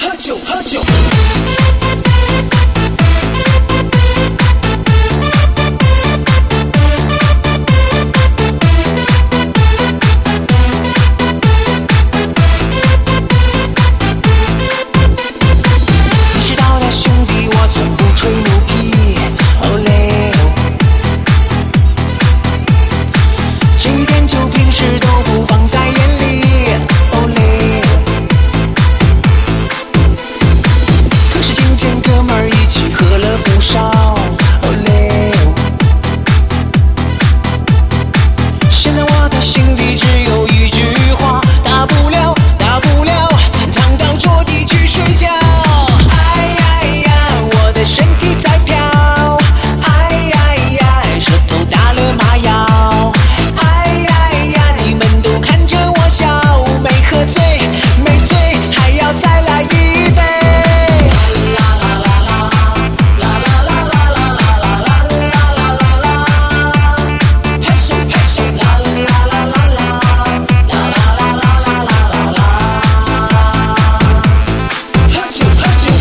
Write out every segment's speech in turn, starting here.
喝酒喝酒。你知道的，兄弟，我从不吹牛逼。哦嘞，这一点就平时都不放在眼里。哦嘞，可是今天哥们儿一起喝了不少。哦嘞，现在我的心里只有一句话，大不了躺到桌底去睡觉。我的身体在飘，舌头打了麻药，你们都看着我笑，没喝醉，没醉，还要再来一杯。拍手拍手，啦啦啦啦啦，啦啦啦啦啦啦啦。喝酒喝酒。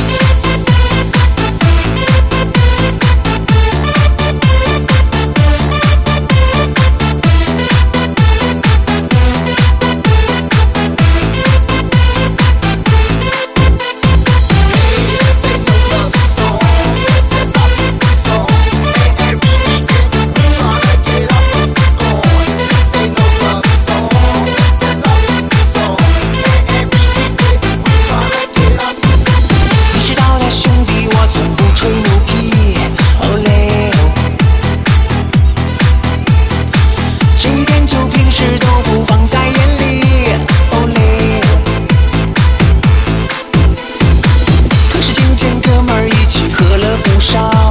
你知道的，兄弟，我从不吹牛逼。哦嘞，这一点就平时都不放在眼里。哦嘞，可是今天哥们儿一起喝了不少。